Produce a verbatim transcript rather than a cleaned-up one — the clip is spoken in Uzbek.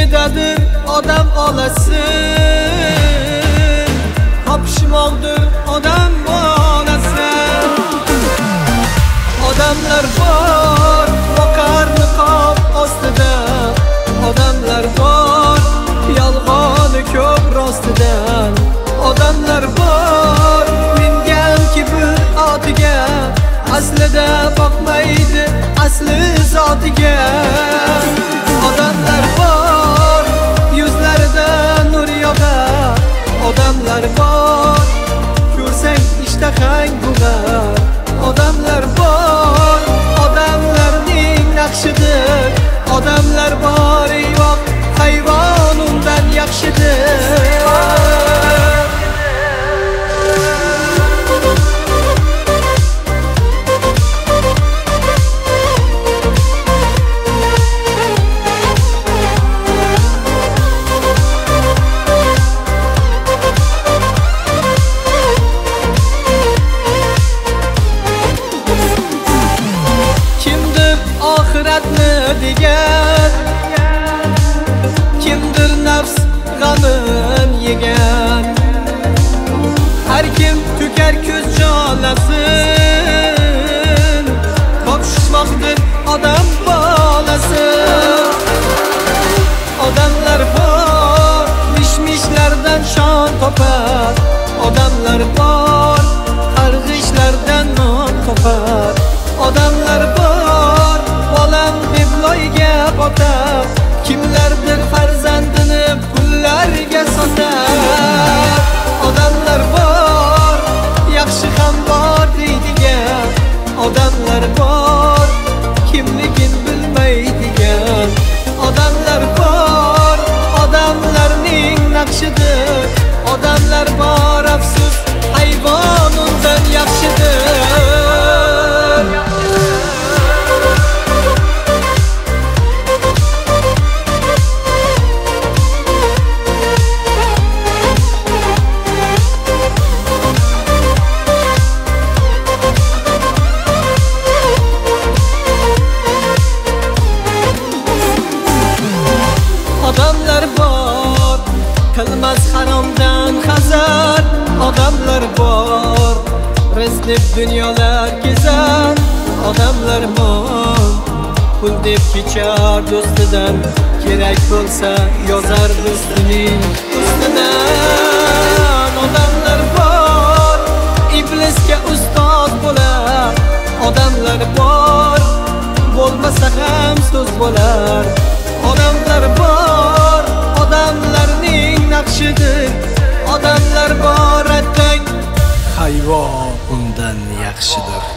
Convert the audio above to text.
Kimnidadir odam olasi, topishmoqdir odam bolasi. Odamlar bor boqar niqob ostida, odamlar bor yolg'oni ko'p rostidan. Odamlar bor mingan kibr otiga, aslida boqmaydi asli zotiga. Odamlar bor yuzlarida nur yog'ar, odamlar bor ko'rsang ishtahang bug'ar. Odamlar bor odamlarning naqshidir, odamlar bor yo'q hayvon undan yaxshidir. Degan kimdir nafs g'amin yegan, har kim to'kar ko'z jolasin, topishmoqdir odam bolasi. Odamlar bor mish-mishlardan shon topar, odamlar bor qarg'ishlardan non topar. Odamlar bor bolam deb loyga botar, kimlardir farzandini pullarga sotar. Odamlar bor yaxshi ham bor deydigan, odamlar bor kimligin bilmaydigan. Odamlar bor odamlarning naqshidir, odamlar bor afsus hayvon undan yaxshidir. Odamlar bor qilmas haromdan hazar, odamlar bor rizq deb dunyolar kezar. Odamlar bor pul deb kechar do'stidan, kerak bo'lsa yozar do'stining ustidan. Odamlar bor iblisga ustoz bo'lar, odamlar bor bo'lmasa ham so'z bo'lar. Odamlar bor odamlarning naqshidir, odamlar bor attang hayvon undan yaxshidir.